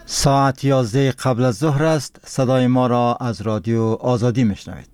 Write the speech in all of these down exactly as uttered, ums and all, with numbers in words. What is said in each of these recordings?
ساعت یازده قبل از ظهر است. صدای ما را از رادیو آزادی میشنوید.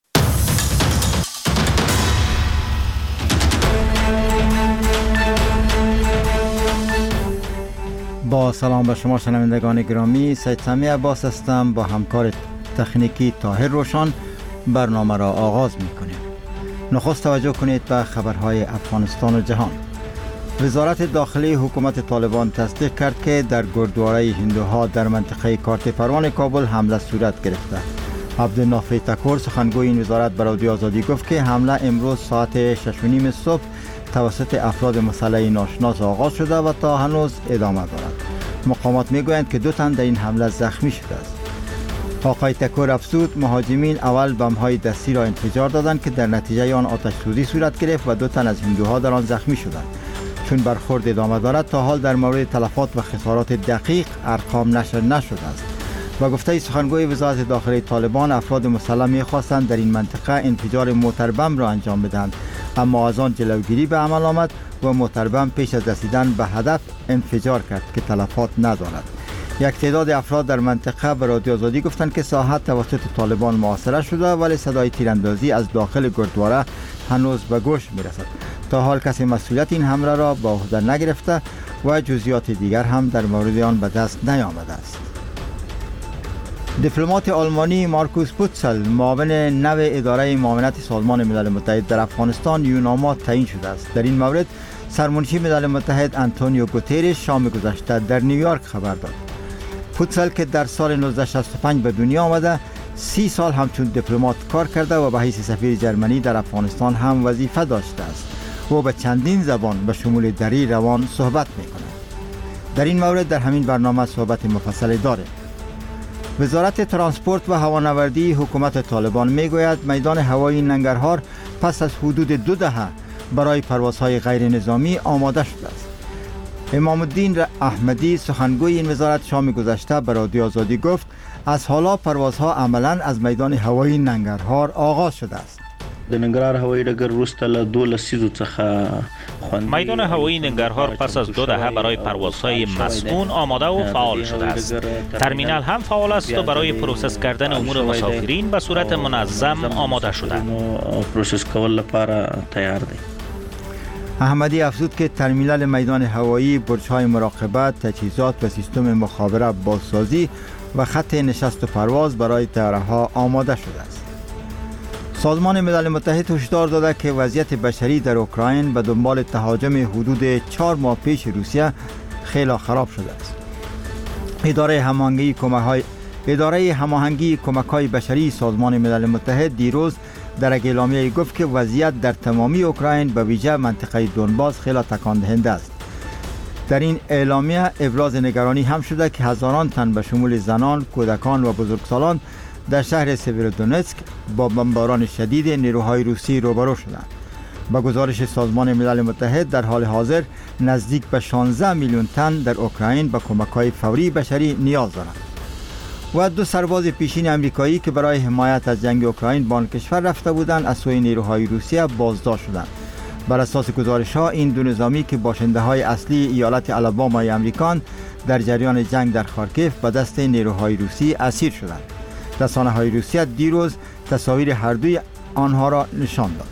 با سلام به شما شنوندگان گرامی، سید سمی عباس هستم. با همکار تکنیکی طاهر روشن برنامه را آغاز میکنیم. نخست توجه کنید به خبرهای افغانستان و جهان. وزارت داخلی حکومت طالبان تصدیق کرد که در گردواره هندوها در منطقه کارت پروان کابل حمله صورت گرفته. عبدالنافع تکور سخنگوی این وزارت به رادیو آزادی گفت که حمله امروز ساعت شش و نیم صبح توسط افراد مسلح ناشناس آغاز شده و تا هنوز ادامه دارد. مقامات میگویند که دو تن در این حمله زخمی شده است. آقای تکور افزود مهاجمین اول بم‌های دستی را انفجار دادند که در نتیجه آن آتش سوزی صورت گرفت و دو تن از هندوها در آن زخمی شدند. چون برخورد ادامه دارد تا حال در مورد تلفات و خسارات دقیق ارقام نشر نشده است. با گفته سخنگوی وزارت داخلی طالبان، افراد مسلح می‌خواستند در این منطقه انفجار موتربم را انجام بدهند، اما از آن جلوگیری به عمل آمد و موتربم پیش از رسیدن به هدف انفجار کرد که تلفات ندارد. یک تعداد افراد در منطقه به رادیو آزادی گفتند که ساحت توسط طالبان محاصره شده، ولی صدای تیراندازی از داخل گردواره هنوز به گوش می‌رسد. تا حال کسی مسئولیت این حمله را به عهده نگرفته و جزئیات دیگر هم در مورد آن به دست نیامده است. دیپلمات آلمانی مارکوس پوتسل معاون نو اداره معاونت سازمان ملل متحد در افغانستان یوناما تعیین شده است. در این مورد سرمنشی ملل متحد آنتونیو گوترش شام گذشته در نیویورک خبر داد. پوتسل که در سال نوزده شصت و پنج به دنیا آمده، سی سال همچون دیپلمات کار کرده و به حیث سفیر جرمنی در افغانستان هم وظیفه داشته است. او به چندین زبان به شمول دری، روان صحبت می‌کند. در این مورد در همین برنامه صحبت مفصلی داریم. وزارت ترانسپورت و هوانوردی حکومت طالبان میگوید میدان هوایی ننگرهار پس از حدود دو دهه برای پروازهای غیر نظامی آماده شده است. امام الدین احمدی سخنگوی این وزارت شام گذشته به رادیو آزادی گفت از حالا پروازها عملاً از میدان هوایی ننگرهار آغاز شده است. د ننګرهار هوایي ډګر وروسته له دو لسیزو څخه میدان هوایی ننگرهار پس از دو دهه برای پروازهای مسئول آماده و فعال شده است. ترمینال هم فعال است و برای پروسس کردن امور مسافرین به صورت منظم آماده شده. پروسس کول لپاره تیار دی. احمدی افزود که ترمینال میدان هوایی برج‌های مراقبت، تجهیزات و سیستم مخابره بازسازی و خط نشست و پرواز برای طیاره‌ها آماده شده است. سازمان ملل متحد هشدار داده که وضعیت بشری در اوکراین به دنبال تهاجم حدود چهار ماه پیش روسیه خیلی خراب شده است. اداره هماهنگی کمک‌های اداره هماهنگی کمک‌های بشری سازمان ملل متحد دیروز در یک اعلامیه گفت که وضعیت در تمامی اوکراین به ویژه منطقه دونباس خیلی تکان دهنده است. در این اعلامیه ابراز نگرانی هم شده که هزاران تن به شمول زنان، کودکان و بزرگسالان در شهر سیورودونتسک با بمباران شدید نیروهای روسی روبرو شدند. با گزارش سازمان ملل متحد در حال حاضر نزدیک به شانزده میلیون تن در اوکراین به کمک‌های فوری بشری نیاز دارند. و دو سرباز پیشین امریکایی که برای حمایت از جنگ اوکراین به آن کشور رفته بودند از سوی نیروهای روسیه بازداشت شدند. بر اساس گزارش‌ها این دو نظامی که باشنده‌های اصلی ایالت آلابامای امریکان در جریان جنگ در خارکیف به دست نیروهای روسی اسیر شدند. رسانه‌های روسیه دیروز تصاویر هر دوی آنها را نشان داد.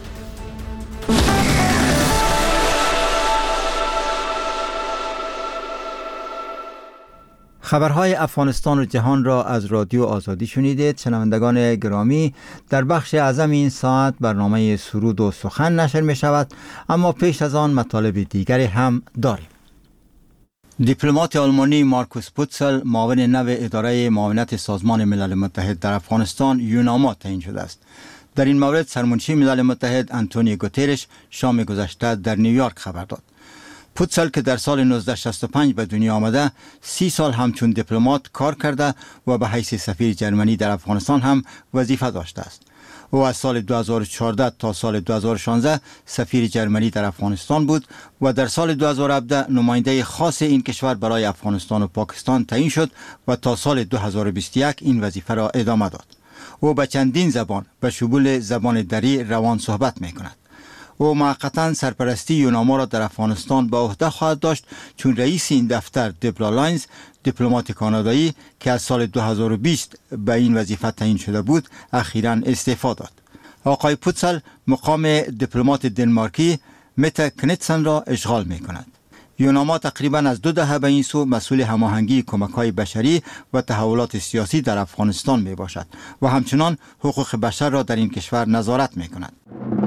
خبرهای افغانستان و جهان را از رادیو آزادی شنیدید. شنوندگان گرامی، در بخش اعظم این ساعت برنامه سرود و سخن نشر می شود، اما پیش از آن مطالب دیگری هم داریم. دیپلمات آلمانی مارکوس پوتسل معاون نو اداره معاونت سازمان ملل متحد در افغانستان یوناما تعیین شده است. در این مورد سرمنشی ملل متحد آنتونیو گوترش شام گذشته در نیویورک خبر داد. پوتسل که در سال نوزده شصت و پنج به دنیا آمده، سی سال همچون دیپلمات کار کرده و به حیث سفیر جرمنی در افغانستان هم وظیفه داشته است. او از سال دو هزار و چهارده تا سال دو هزار و شانزده سفیر جرمنی در افغانستان بود و در سال دو هزار و هفده نماینده خاص این کشور برای افغانستان و پاکستان تعیین شد و تا سال دو هزار و بیست و یک این وظیفه را ادامه داد. او به چندین زبان به شمول زبان دری روان صحبت می کند. او موقتا سرپرستی یوناما را در افغانستان به عهده خواهد داشت، چون رئیس این دفتر دیپلا لاینز، دیپلمات کانادایی که از سال دو هزار و بیست به این وظیفه تعیین شده بود، اخیراً استعفا داد. آقای پوتسل مقام دیپلمات دنمارکی مته کنیتسن را اشغال می کند. یوناما تقریباً از دو دهه به این سو مسئول هماهنگی کمک‌های بشری و تحولات سیاسی در افغانستان می باشد و همچنان حقوق بشر را در این کشور نظارت می کند.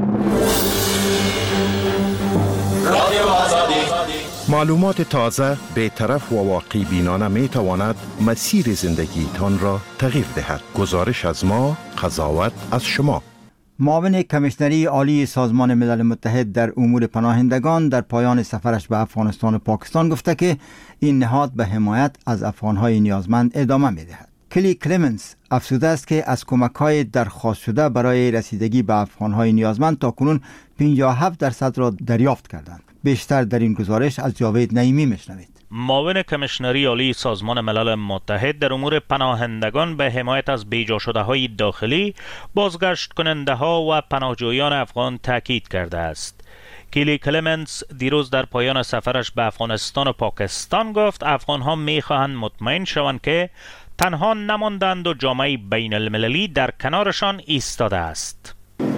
معلومات تازه، بی‌طرف و واقعی بینانه می تواند مسیر زندگی تان را تغییر دهد. گزارش از ما، قضاوت از شما. معاون کمیشنری عالی سازمان ملل متحد در امور پناهندگان در پایان سفرش به افغانستان و پاکستان گفته که این نهاد به حمایت از افغانهای نیازمند ادامه می دهد. کلی کلمنس افزوده است که از کمک‌های درخواست شده برای رسیدگی به افغانهای نیازمند تاکنون پنجاه و هفت درصد را دریافت کردند. بیشتر در این گزارش از جاوید نعیمی میشنوید. معاون کمیشنری عالی سازمان ملل متحد در امور پناهندگان به حمایت از بیجا شده های داخلی، بازگشت کننده ها و پناهجویان افغان تاکید کرده است. کیلی کلمنس دیروز در پایان سفرش به افغانستان و پاکستان گفت افغان ها می خواهند مطمئن شوند که تنها نماندند و جامعه بین المللی در کنارشان ایستاده است.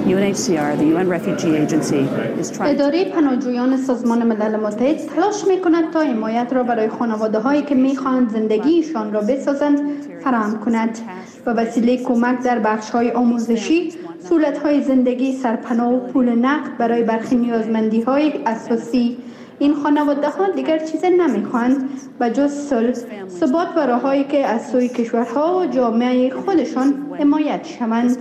اداره پناهجویان سازمان ملل متحد تلاش می کند تا حمایت را برای خانواده هایی که می خواهند زندگیشان را بسازند فراهم کند و وسیله کمک در بخش های آموزشی، سهولت های زندگی، سرپناه و پول نقد برای برخی نیازمندی های اساسی. این خانواده ها دیگر چیز نمی خواهند و جز صلح، ثبات و راههایی که از سوی کشورها و جامعه خودشان حمایت شوند.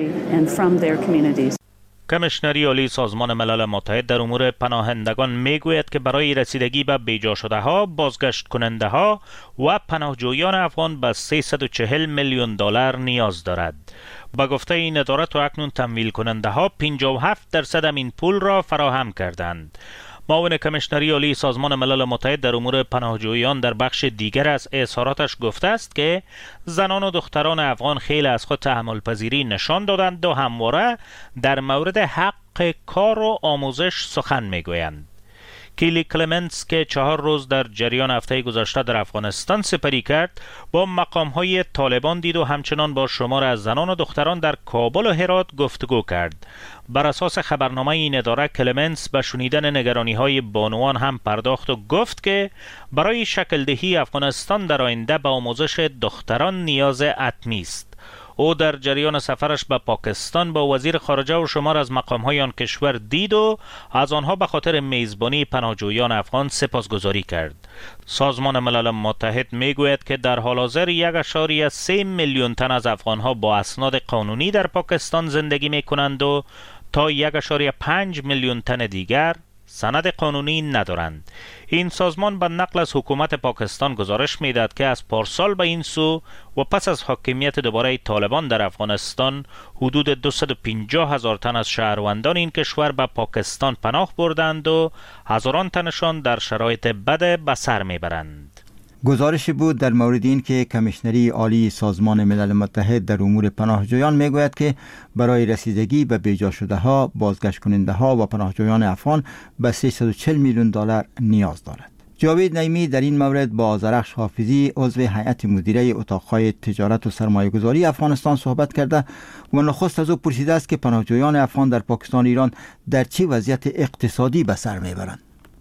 کمیشنری عالی سازمان ملل متحد در امور پناهندگان میگوید که برای رسیدگی به بیجا شده ها، بازگشت کننده ها و پناهجویان افغان به سیصد و چهل میلیون دلار نیاز دارد. با گفته این اداره تا اکنون تمویل کننده ها پنجاه و هفت درصد این پول را فراهم کردند. معاون کمیشنری عالی سازمان ملل متحد در امور پناهجویان در بخش دیگر از اظهاراتش گفته است که زنان و دختران افغان خیلی از خود تحمل پذیری نشان دادند و همواره در مورد حق کار و آموزش سخن میگویند. کیلی کلمنس که چهار روز در جریان هفته گذشته در افغانستان سپری کرد، با مقام‌های طالبان دید و همچنان با شمار از زنان و دختران در کابل و هرات گفتگو کرد. بر اساس خبرنامه این اداره، کلمنس به شنیدن نگرانی‌های بانوان هم پرداخت و گفت که برای شکل دهی افغانستان در آینده به آموزش دختران نیاز حتمی است. او در جریان سفرش به پاکستان با وزیر خارجه و شمار از مقام‌های آن کشور دید و از آنها به خاطر میزبانی پناهجویان افغان سپاسگزاری کرد. سازمان ملل متحد میگوید که در حال حاضر یک اشاری سه میلیون تن از افغانها با اسناد قانونی در پاکستان زندگی میکنند و تا یک اشاری پنج میلیون تن دیگر سند قانونی ندارند. این سازمان به نقل از حکومت پاکستان گزارش میدهد که از پارسال به این سو و پس از حاکمیت دوباره طالبان در افغانستان حدود دویست و پنجاه هزار تن از شهروندان این کشور به پاکستان پناه بردند و هزاران تنشان در شرایط بد به سر میبرند. گزارشی بود در مورد این که کمیشنری عالی سازمان ملل متحد در امور پناهجویان میگوید که برای رسیدگی به بیجا شده ها، بازگشت کننده ها و پناهجویان افغان به سیصد و چهل میلیون دلار نیاز دارد. جاوید نعیمی در این مورد با آذرخش حافظی عضو هیئت مدیره اتاقهای تجارت و سرمایه‌گذاری افغانستان صحبت کرده و نخست از او پرسیده است که پناهجویان افغان در پاکستان و ایران در چه وضعیت اقتصادی به سر میبرند.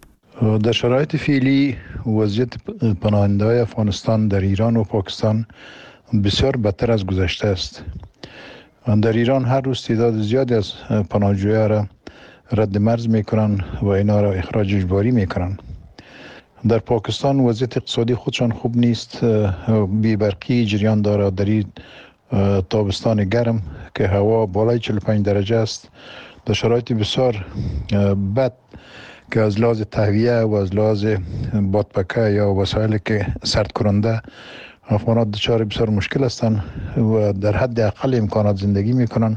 در شرایط فعلی وضعیت پناهنده‌های افغانستان در ایران و پاکستان بسیار بدتر از گذشته است. در ایران هر روز تعداد زیادی از پناهجویان را رد مرز میکنن و اینا را اخراج اجباری میکنن. در پاکستان وضعیت اقتصادی خودشان خوب نیست، بی برقی جریان دارد. در این تابستان گرم که هوا بالای چهل و پنج درجه است، در شرایط بسیار بد که از لحاظ تهویه و از لحاظ بادپکه یا وسایلی که سرد کننده افغانات دچار بسیار مشکل هستند و در حد اقل امکانات زندگی میکنن.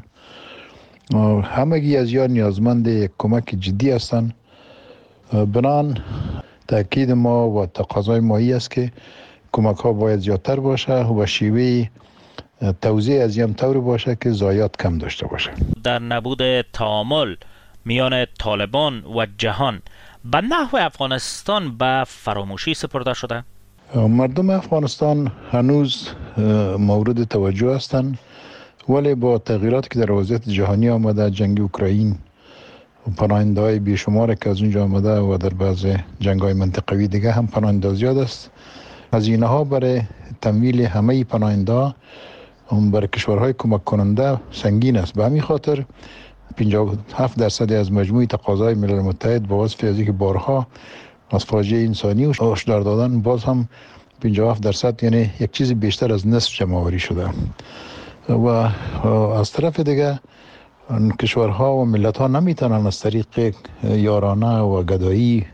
همگی از یا نیازمند یک کمک جدی هستند. بنان تاکید ما و تقاضای مایی است که کمک ها باید زیادتر باشه و شیوه توزیع از این طور باشه که ضایعات کم داشته باشه. در نبود تعامل میان طالبان و جهان به نحو افغانستان به فراموشی سپرده شده؟ مردم افغانستان هنوز مورد توجه هستند، ولی با تغییراتی که در وضعیت جهانی آمده، جنگ اوکراین و پناهنده‌های بیشمار که از اونجا آمده و در بعض جنگ‌های منطقوی دیگه هم پناهنده زیاد است، هزینه ها برای تمویل همه پناهنده برای کشورهای کمک کننده سنگین است. به همین خاطر پنجاه و هفت درصد از مجموع تقاضای ملل متحد با وصف از اینکه بارها از فاجعه انسانی و هشدار دادن، باز هم پنجاه و هفت درصد یعنی یک چیز بیشتر از نصف جمع‌آوری شده. و از طرف دیگه کشورها و ملت‌ها نمیتونن از طریق یارانه و گدایی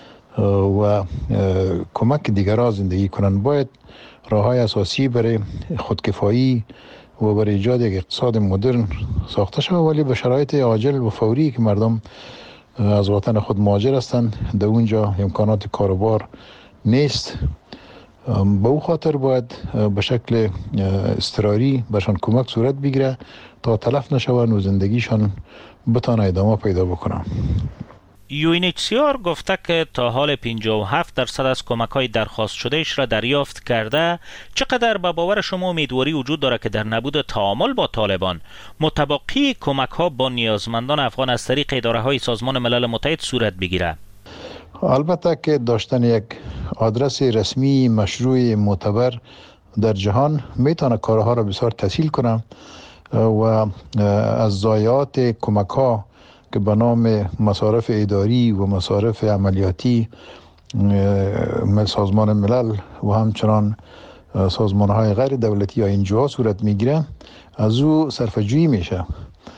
و کمک دیگران زندگی کنند. باید راه‌های اساسی برای خودکفایی و برای ایجاد یک اقتصاد مدرن ساخته شود، ولی به شرایط عاجل و فوری که مردم از وطن خود مهاجر هستند، در اونجا امکانات کاروبار نیست. به او خاطر باید به شکل اضطراری برشان کمک صورت بگیره تا تلف نشوند و زندگیشان بتانه ادامه پیدا بکنن. یو این اچ سی آر گفته که تا حال پنجاه و هفت درصد از کمک‌های درخواست شدهش را دریافت کرده. چقدر به باور شما امیدواری وجود داره که در نبود تعامل با طالبان متبقی کمک‌ها با نیازمندان افغان از طریق اداره‌های سازمان ملل متحد صورت بگیره؟ البته که داشتن یک آدرس رسمی مشروع معتبر در جهان میتونه کارها را بسیار تسهیل کنه و از ضایعات کمک‌ها که به نام مصارف اداری و مصارف عملیاتی سازمان ملل و همچنان سازمان‌های غیر دولتی یا انجیوها صورت میگیره، از او صرفه‌جویی میشه.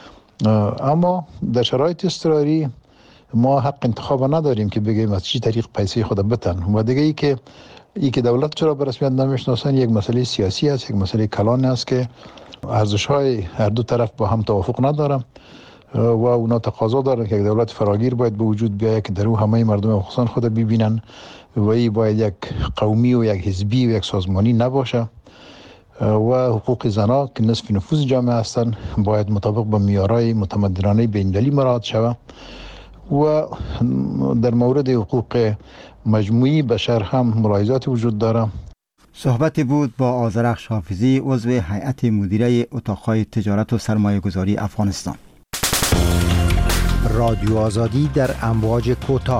اما در شرایط اضطراری ما حق انتخاب نداریم که بگیم از چی طریق پیسه خود بتن. و دیگه ای که ای که دولت چرا به رسمیت نمیشناسن یک مسئله سیاسی است، یک مسئله کلان است که ارزش‌های هر دو طرف با هم توافق ندارن و اونا تقاضا دارن که یک دولت فراگیر باید به وجود بیاید که در او همه مردم افغانستان خود ببینن و ای باید یک قومی و یک حزبی و یک سازمانی نباشه و حقوق زنان که نصف نفوذ جامعه هستن باید مطابق با معیارهای متمدنانه بین‌المللی مراعات شود و در مورد حقوق مجموعی بشر هم ملاحظات وجود داره. صحبتی بود با آذرخش حافظی، عضو هیئت مدیره اتاق‌های تجارت و سرمایه‌گذاری افغانستان. رادیو آزادی در امواج کوتاه.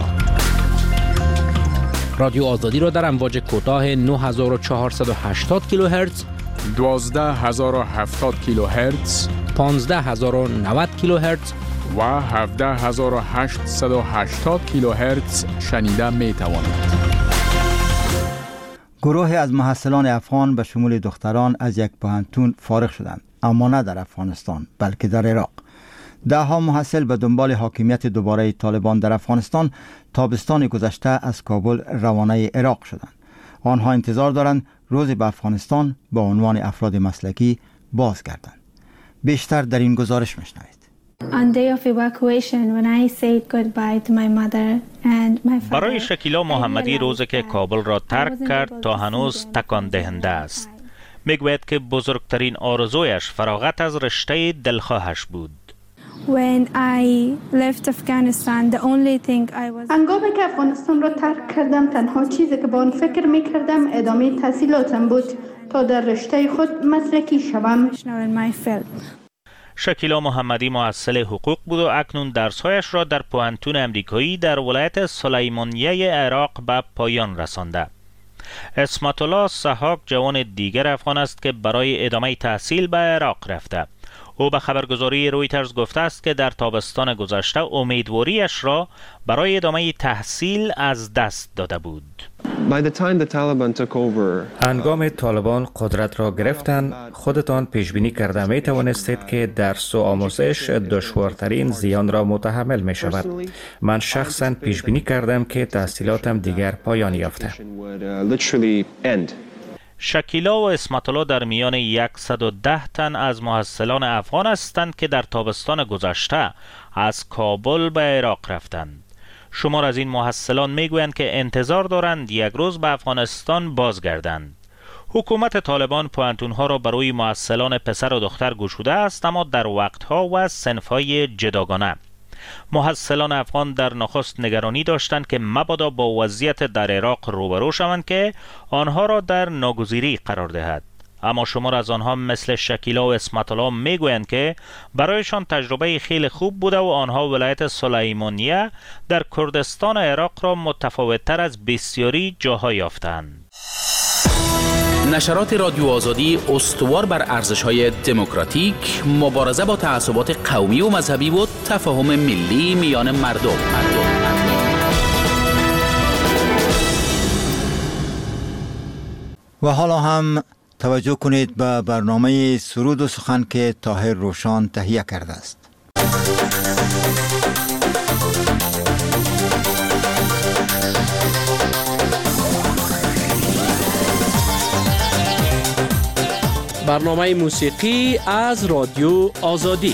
رادیو آزادی را در امواج کوتاه نه هزار و چهارصد و هشتاد کیلوهرتز، دوازده هزار و هفتاد کیلوهرتز، پانزده هزار و نود کیلوهرتز و هفده هزار و هشتصد و هشتاد کیلوهرتز شنیده می توانید. گروه از محصلان افغان به شمول دختران از یک پوهنتون فارغ شدند، اما نه در افغانستان بلکه در عراق. ده ها محصل به دنبال حاکمیت دوباره طالبان در افغانستان تابستان گذشته از کابل روانه عراق شدند. آنها انتظار دارند روزی به افغانستان با عنوان افراد مسلکی بازگردند. بیشتر در این گزارش میشنوید. برای شکیلا محمدی روزی که کابل را ترک کرد تا هنوز تکان دهنده است. میگوید که بزرگترین آرزویش فراغت از رشته دلخواهش بود. هنگامی که افغانستان را ترک کردم، تنها چیزی که با آن فکر می کردم ادامه تحصیلاتم بود تا در رشته خود مسلکی شوم. شکیلا محمدی محصل حقوق بود و اکنون درسهایش را در پوهنتون امریکایی در ولایت سلیمانیه عراق به پایان رسانده. اسمت الله سحاق جوان دیگر افغان است که برای ادامه تحصیل به عراق رفته. او به خبرگزاری رویترز گفته است که در تابستان گذشته امیدواریش را برای ادامه تحصیل از دست داده بود. هنگام طالبان قدرت را گرفتند، خودتان پیش بینی کرده می توانستید که درس و آموزش دشوارترین زیان را متحمل می شود. من شخصا پیش بینی کردم که تحصیلاتم دیگر پایان یافته. شکیلا و اسمت الله در میان صد و ده تن از محصلان افغان هستند که در تابستان گذشته از کابل به عراق رفتند. شمار از این محصلان میگویند که انتظار دارند یک روز به افغانستان بازگردند. حکومت طالبان پوهنتون‌ها را برای محصلان پسر و دختر گشوده است، اما در وقت‌ها و صنف‌های جداگانه. محصلان افغان در نخست نگرانی داشتند که مبادا با وضعیت در عراق روبرو شوند که آنها را در ناگزیری قرار دهد. اما شمار از آنها مثل شکیلا و اسمت الله میگویند که برایشان تجربه خیلی خوب بوده و آنها ولایت سلیمانیه در کردستان عراق را متفاوت‌تر از بسیاری جاها یافتند. نشرات رادیو آزادی استوار بر ارزش‌های دموکراتیک، مبارزه با تعصبات قومی و مذهبی و تفاهم ملی میان مردم. مردم. و حالا هم توجه کنید به برنامه سرود و سخن که طاهر روشان تهیه کرده است. برنامه موسیقی از رادیو آزادی.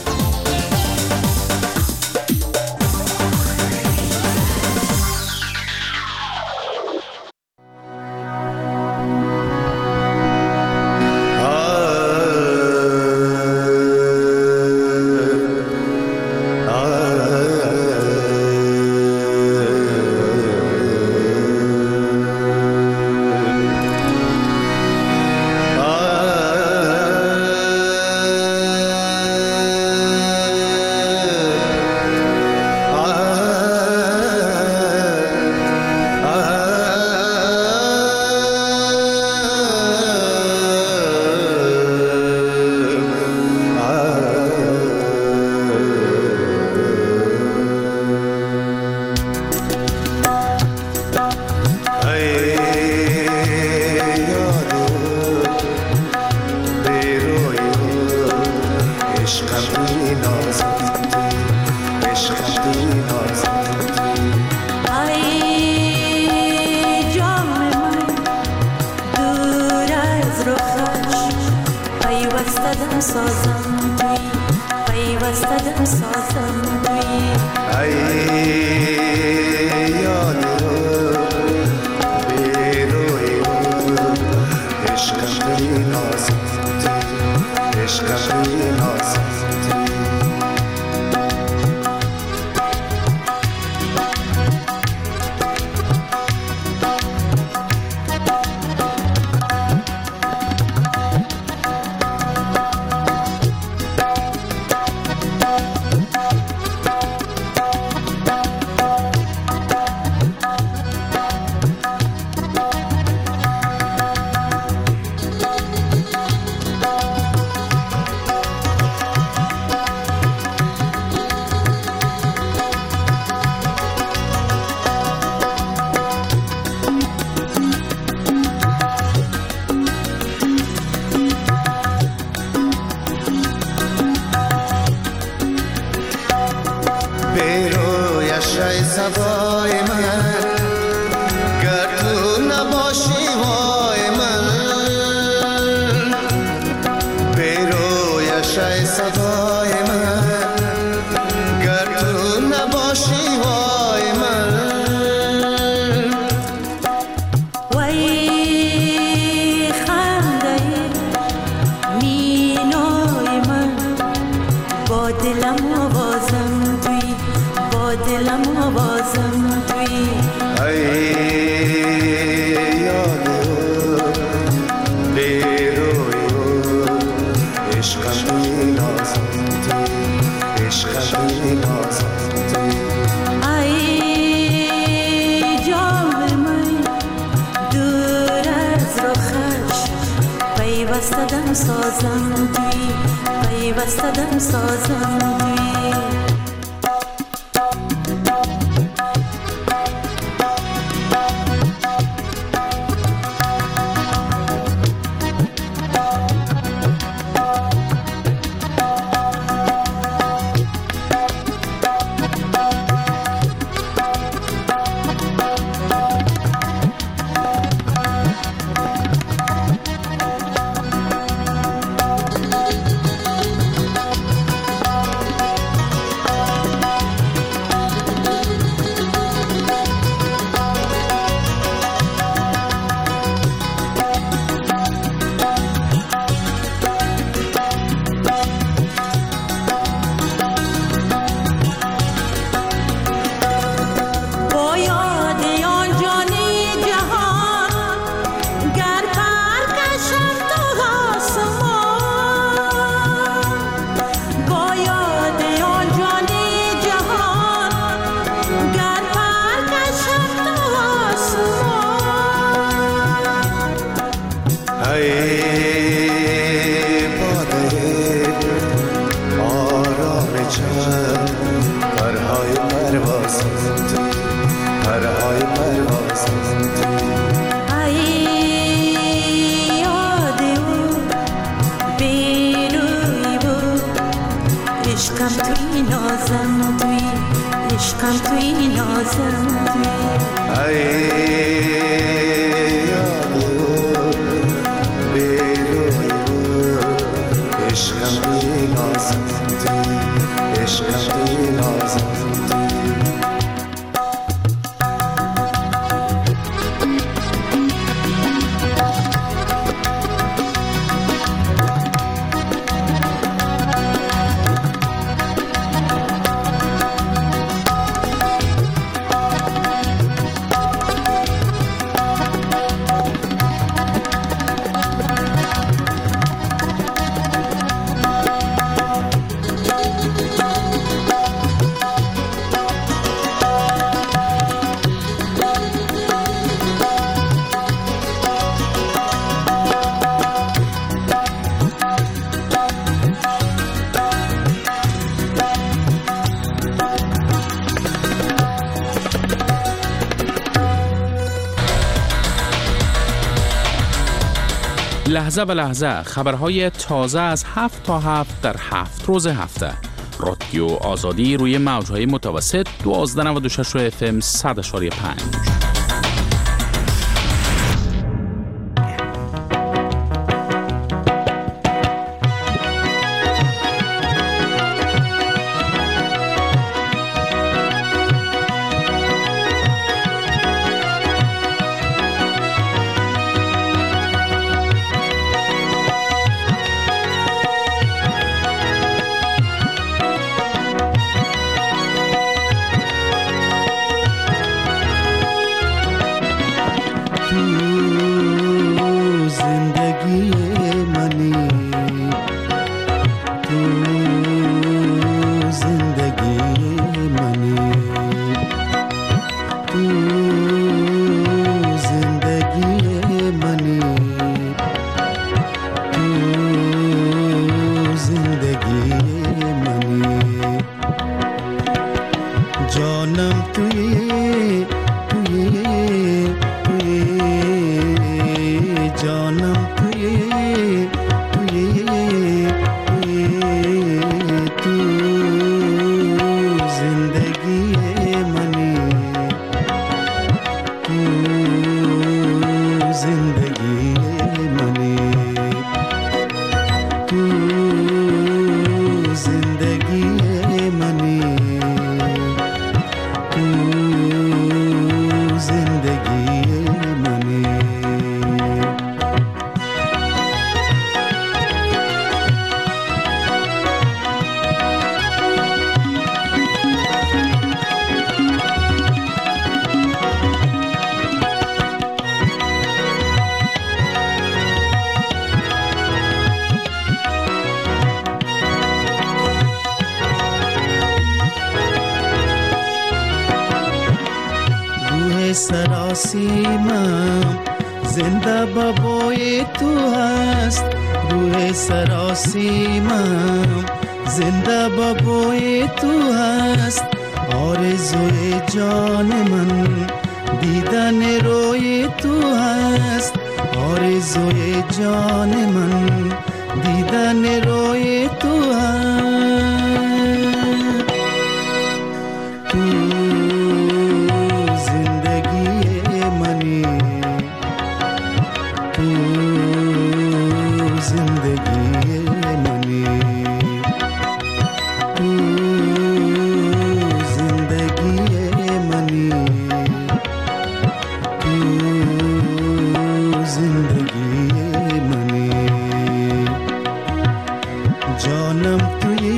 لحظه به لحظه خبرهای تازه از هفت تا هفت در هفت روز هفته. رادیو آزادی روی موجهای متوسط دوازده نود و شش اف ام صد و پنج. سراسیمم زنده بابای تو هست، روح سراسیمم زنده بابای تو هست، آرزوی جان من دیدن روی تو هست، آرزوی جان من دیدن روی تو هست. تو جانم توی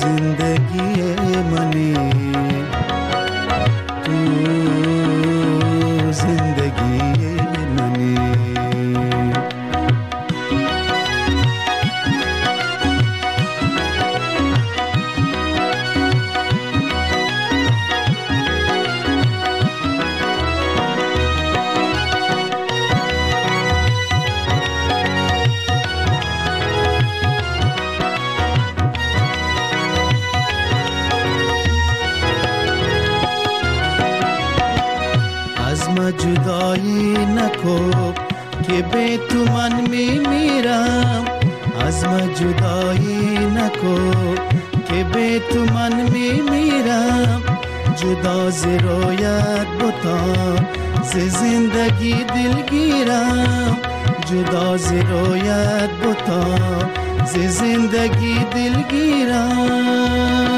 زندگی منی، تو زندگی منی. جدایی نکو که به تو من میمیرم، از من جدایی نکو که به تو من میمیرم. جدا ز رویت بتا ز زندگی دلگیرم، جدا ز رویت بتا ز زندگی دلگیرم.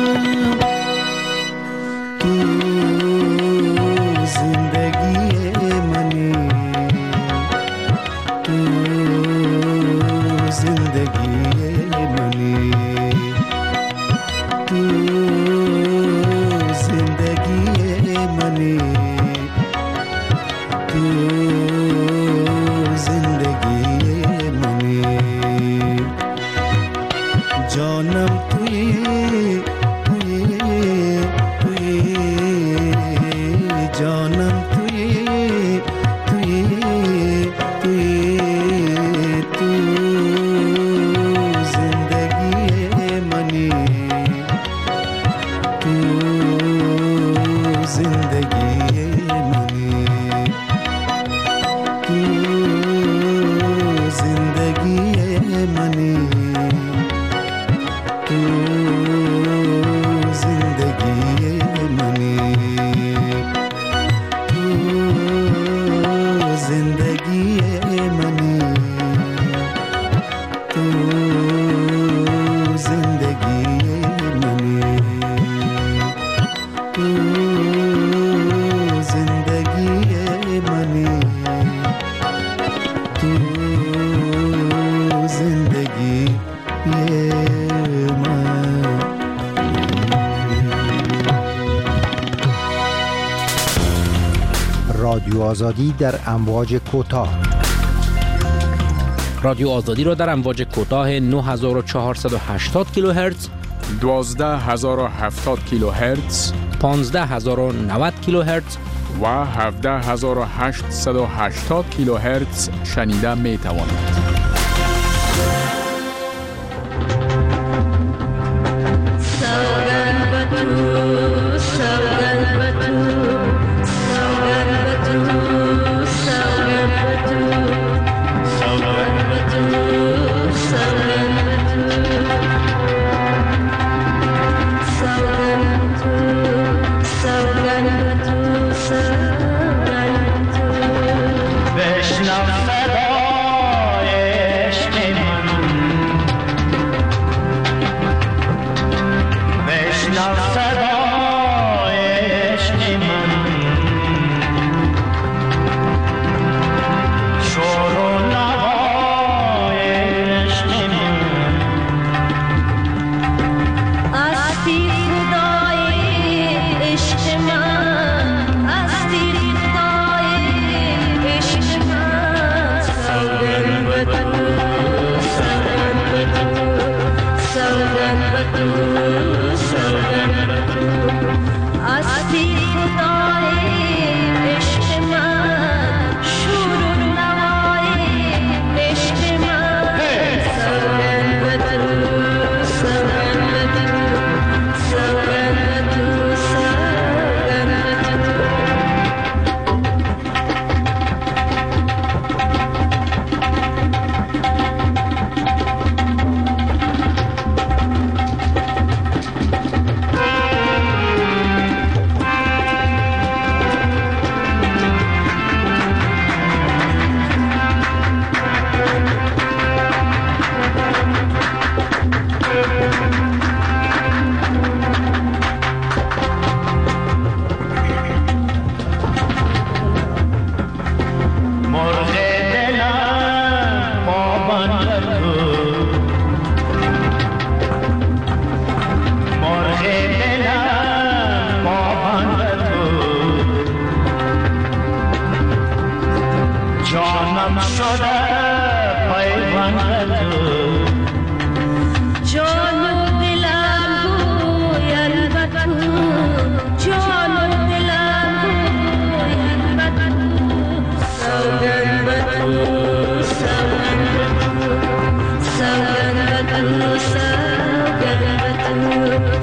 رادیو آزادی در امواج کوتاه. رادیو آزادی را در امواج کوتاه نه هزار و چهارصد و هشتاد کیلوهرتز، دوازده هزار و هفتاد کیلوهرتز، پانزده هزار و نود کیلوهرتز و هفده هزار و هشتصد و هشتاد کیلوهرتز شنیده می توانید.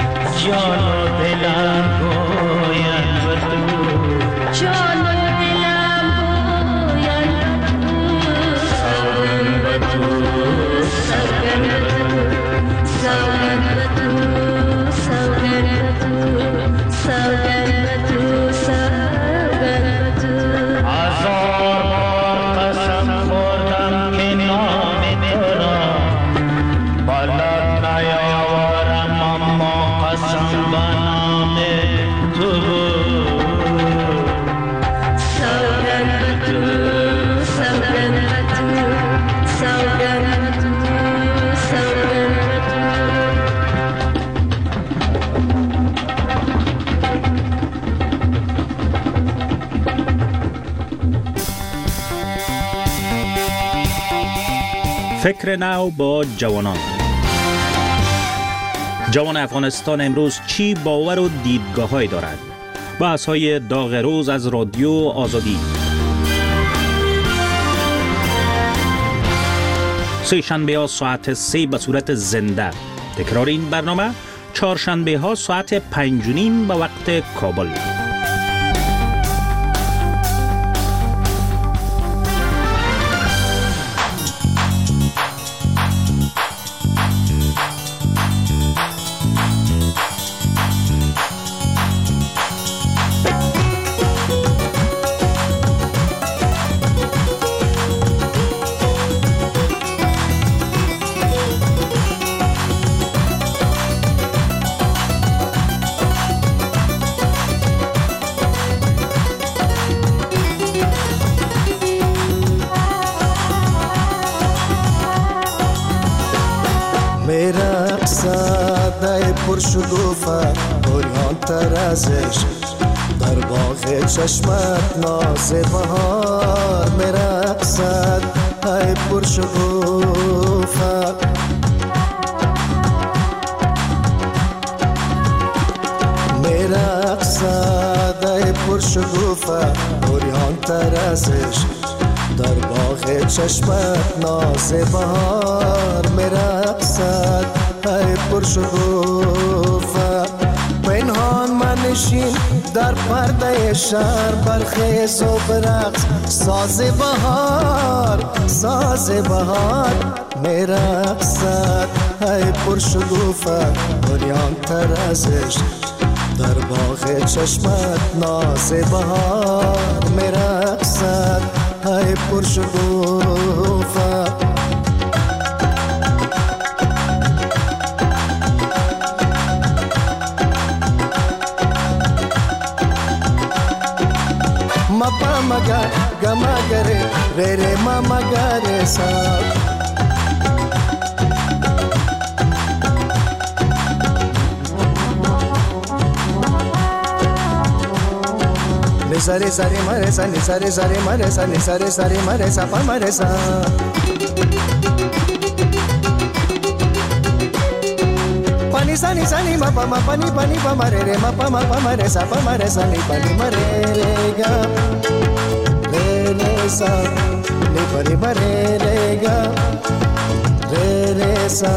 جان و دلم گویند به تو جان و دلم گویند به تو سوگند به تو سوگند به تو سوگند به تو سوگند به تو سوگند به تو هزار بار قسم خوردم که نام تو را بلد نیاورم اما قسم به نام تو بود سوگند به تو سوگند به تو سوگند به تو سوگند به تو فکر نو با جوانان. جوان افغانستان امروز چی باور و دیدگاه‌هایی دارد؟ بحث‌های داغ روز از رادیو آزادی. سه شنبه ها ساعت سه به صورت زنده. تکرار این برنامه چهارشنبه ها ساعت پنج و نیم به وقت کابل. شکوفه اوریان تر از عشق در باغ چشمت ناز بهار میرقصد ای پر شکوفه میرقصد ای پر شکوفه اوریان تر از عشق در باغ چشمت ناز بهار میرقصد ای پر شکوفه پنهان منشین در پرده شهر برخیز و برقص ساز بهار ساز بهار میرقصد ای پر شکوفه اوریان تر از عشق در باغ چشمت ناز بهار میرقصد ای پر شکوفه Mapa maga gama gare re re mama gare sa Ni sare sare mare sa ni sare sare mare sa ni sare sare mare sa pa mare sa Pani sa ni sa ni ma pa ma pa ni pa ni pa ma re re ma pa ma pa ma re sa pa ma re sa ni pa ni ma re re ga re re sa ni pa ni ma re re ga re re sa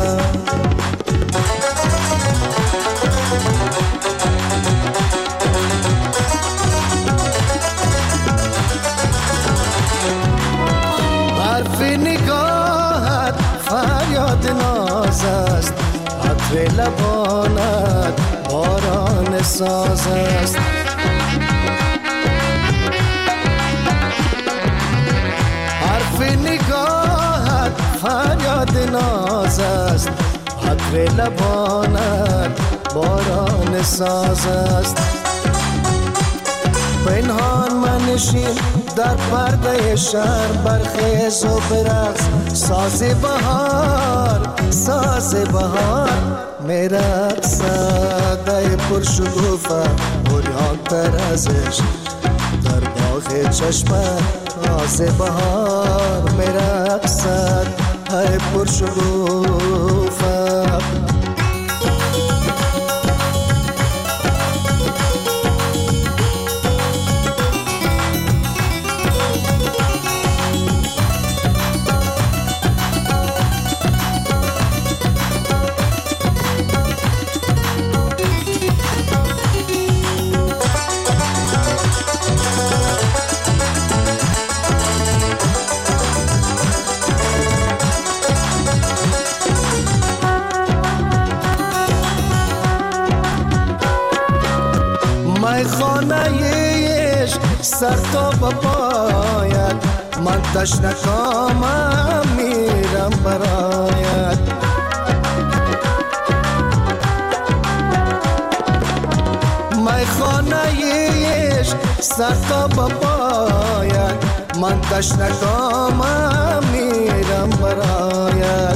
حرف نگاهت فریاد ناز است عطر لبانت باران ساز است حرف نگاهت فریاد ناز است عطر لبانت باران ساز است پنهان منشین در پرده شهر برخیز و برقص ساز بهار ساز بهار میرقصد ای پر شکوفه اوریان تر از عشق در باغ چشمت ناز بهار میرقصد ای پر شکوفه مای خانه عشق سر تا بپایت من تشنکامم میرم برایت مای خانه عشق سر تا بپایت من تشنکامم میرم برایت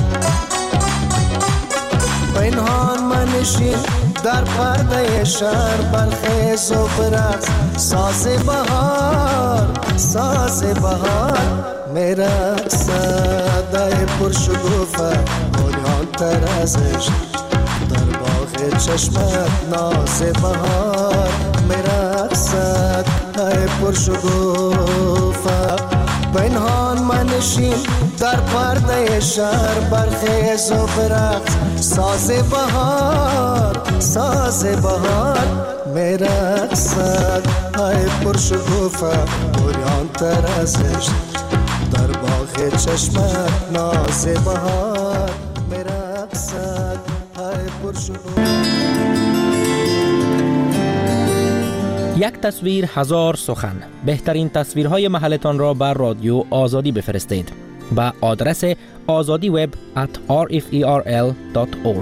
پنهان منشین در پرده شهر برخیز و برقص ساز بهار ساز بهار میرقص صدای پرشکوفه بریان تر ازش در باغ چشمت ناز بهار میرقص صدای پرشکوفه پنهان منشین در پرده شهر برخیز و برقص ساز بهار ساز بهار میرقصد های پرشکوفه بریان تر ازش در باغ چشمت ناز بهار میرقصد های پرشکوفه. یک تصویر هزار سخن. بهترین تصویرهای محلتان را بر رادیو آزادی بفرستید به آدرس آزادی وب ات آر اف ای آر ال دات اورگ.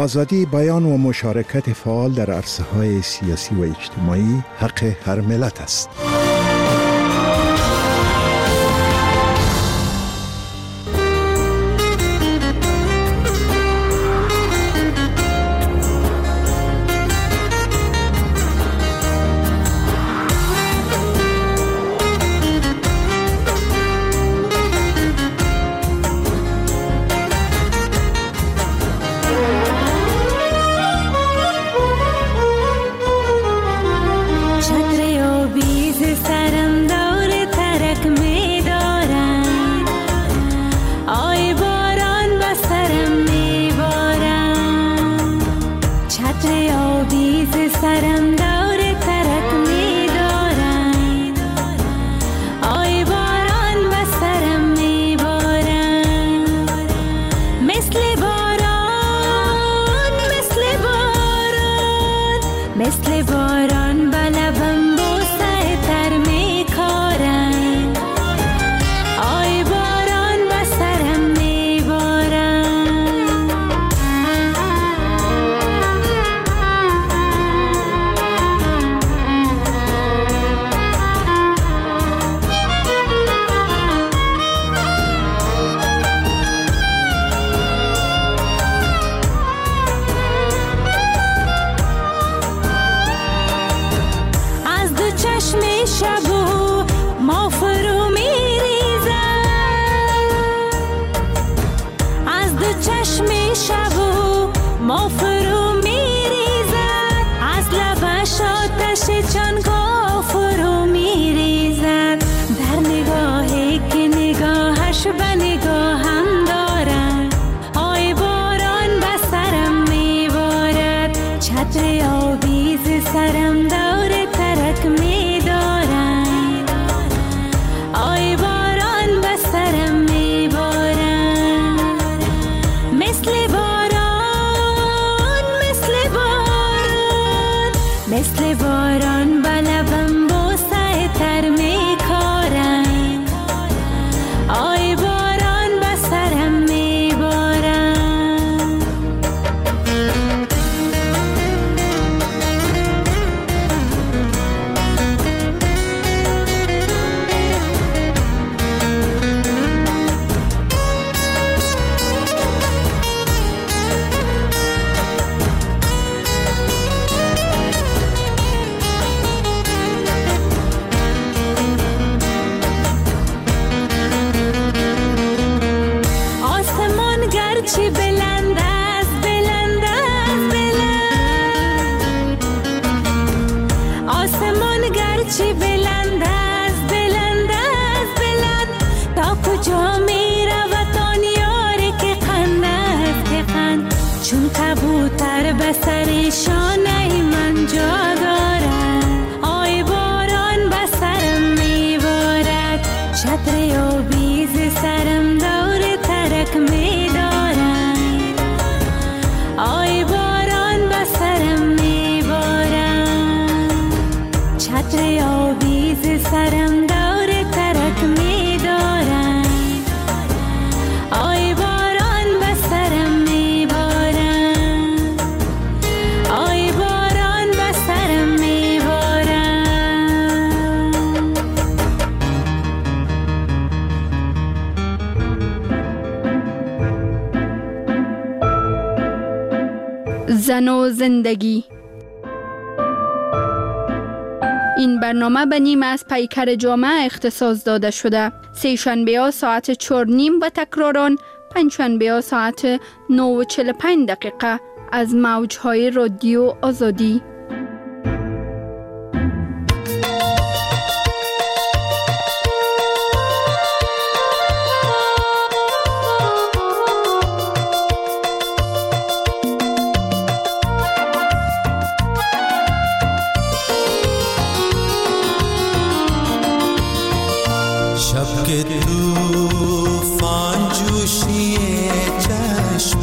آزادی بیان و مشارکت فعال در عرصه‌های سیاسی و اجتماعی حق هر ملت است. زن و زندگی. این برنامه به نیم از پیکر جامعه اختصاص داده شده. سه شنبه ها ساعت چهار نیم و تکراران پنج شنبه ها ساعت نه و چهل و پنج دقیقه از موجهای رادیو آزادی. شب که طوفان جوشی چشم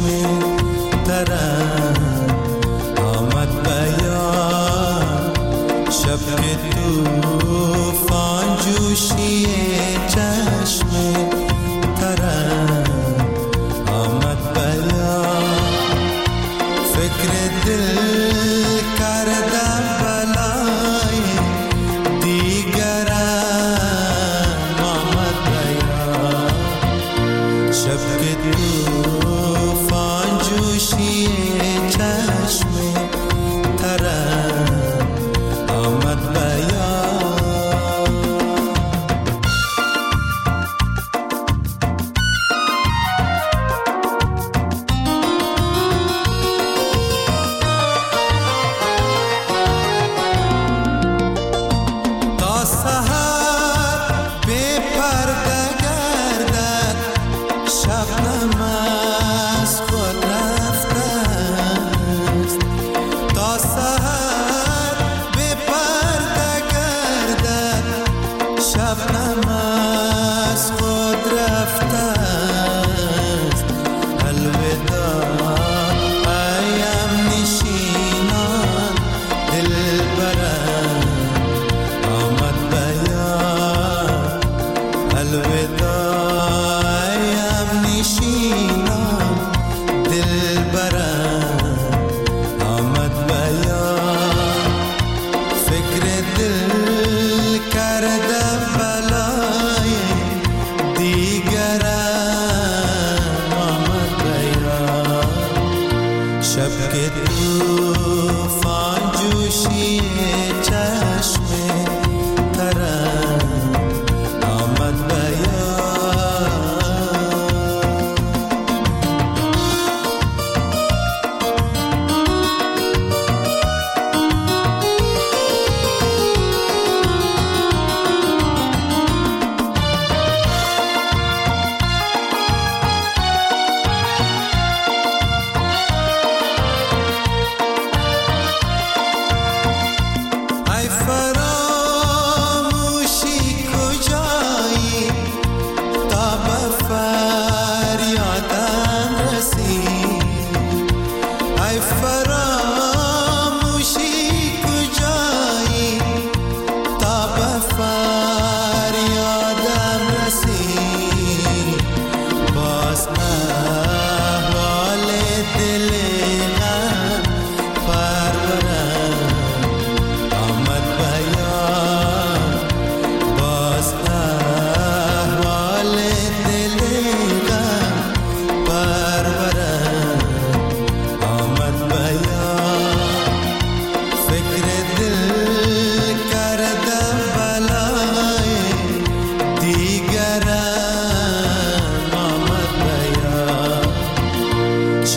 ترم آمد بیان، شب که طوفان جوشی چشم ترم آمد بیان،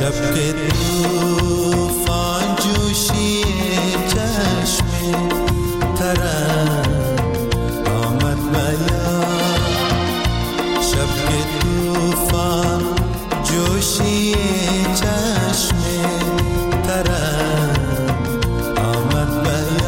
शब के तूफान जोशी चश्म तरह आमद बया शब के तूफान जोशी चश्म तरह आमद बया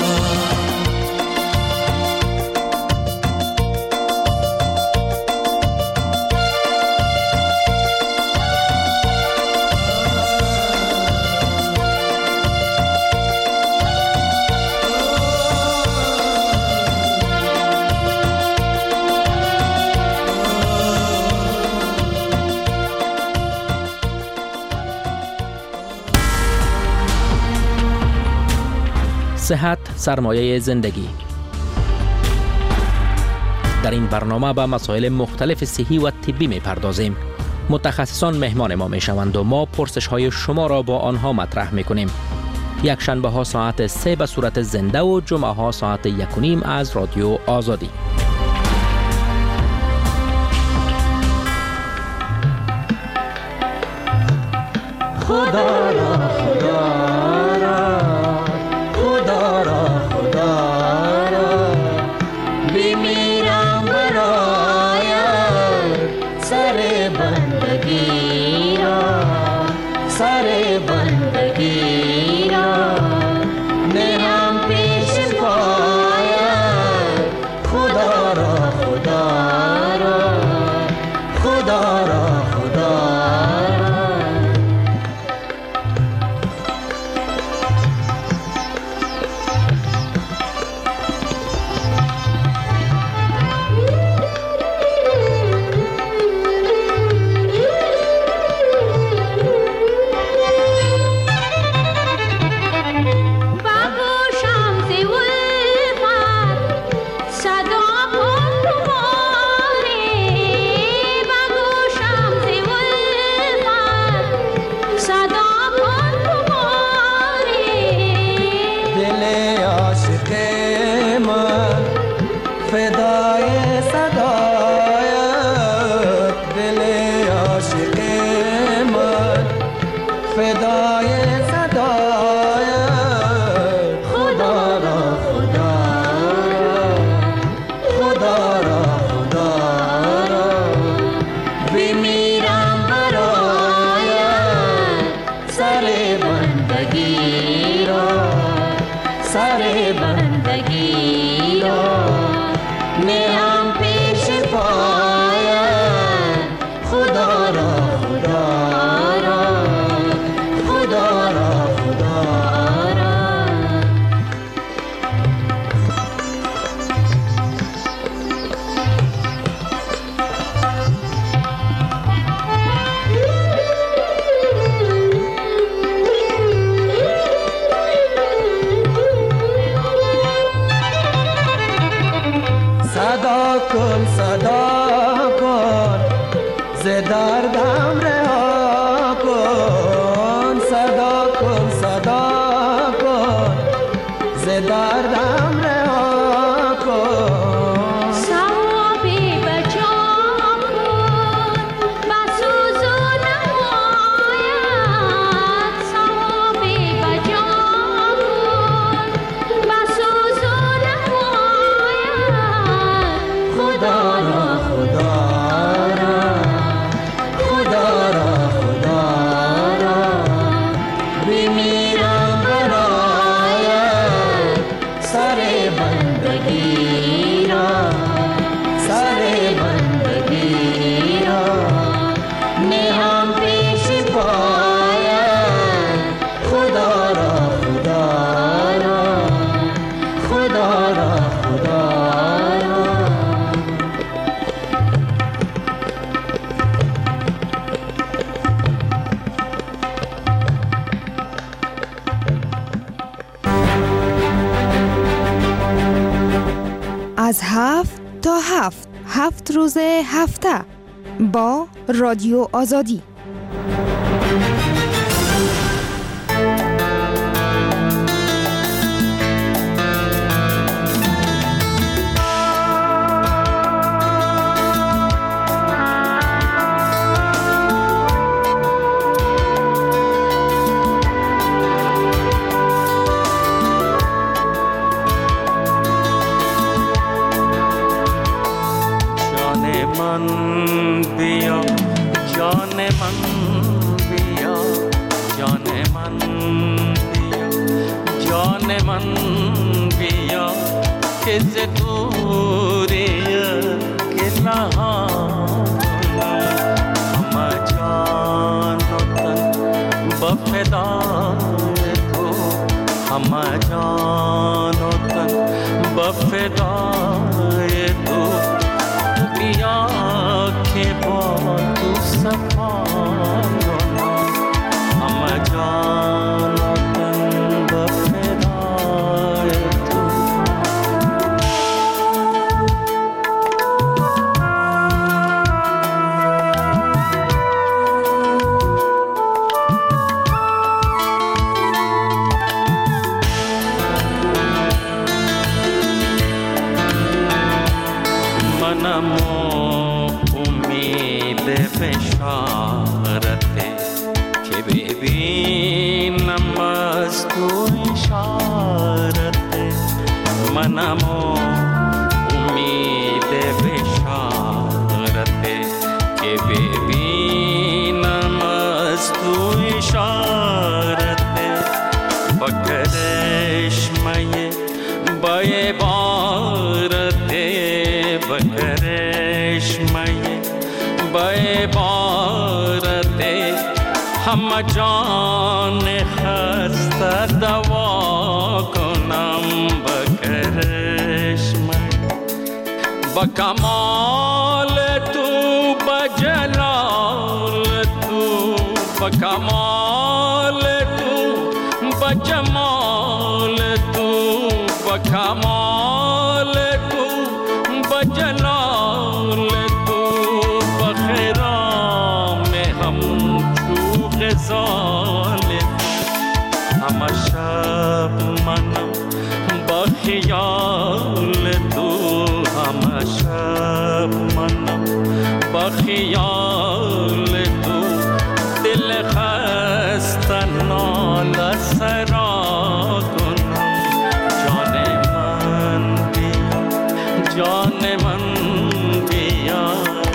صحت سرمایه زندگی. در این برنامه به مسائل مختلف صحی و طبی می پردازیم. متخصصان مهمان ما می شوند و ما پرسش های شما را با آنها مطرح می کنیم. یک شنبه ها ساعت سه به صورت زنده و جمعه ها ساعت یک و نیم از رادیو آزادی. خدا را خدا از هفت تا هفت هفت روز هفته با رادیو آزادی. من بیا جان من بیا جان من بیا جان من بیا که ز دوری گلهان همه جان و تن با فدای تو همه جان و تن با فدای تو بیا که با تو صفا کنم همه جان و تن با فدای تو منم امید بشارته که ببینم از تو اشارته منم امید بشارته که ببینم از تو اشارته با کرشمه با عبارته با کرشمه با عبارته همه جان خسته دوا کنم با کرشمه با کمال تو با جلال تو با کمال تو با جمال تو با کمال تو با جلال تو با خیرام هم تو غزال همه شب منم با خیال تو همه شب منم با خیال تو دل خسته ناله سرا کنم جان من بیا جان من بیا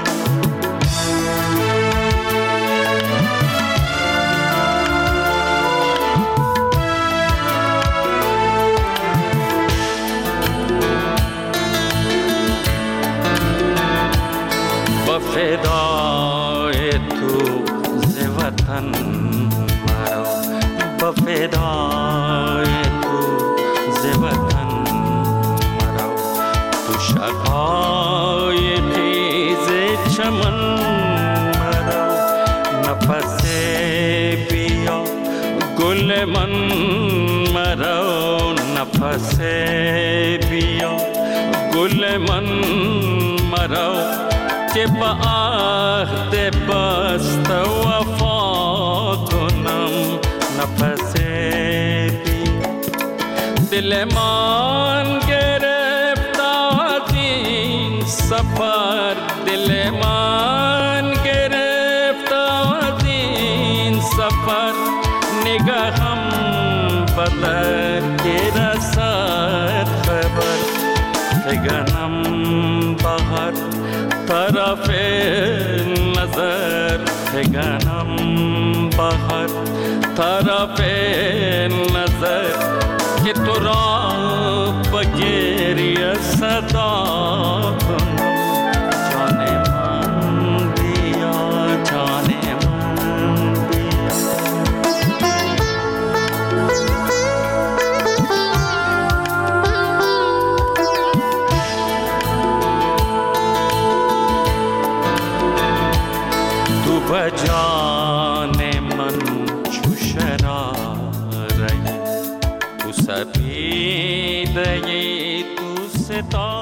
با فدای تو ز وطن مرا با فدای تو ز وطن مرا تو شقایقی ز چمن مرا نفس بیا گل من مرا نفس بیا گل من مرا که با عهد بست وفا کنم نفس بیا دل من گرفت از این سفر دل من گرفت از این سفر نگاهم بدر که رسد خبر فگنم بهر طرف نظر فگنم بهر طرف نظر که تو را بگیری صدا کنم جان من بیا جان من بیا تو با جان من چو شراره تو سپیده تو ستا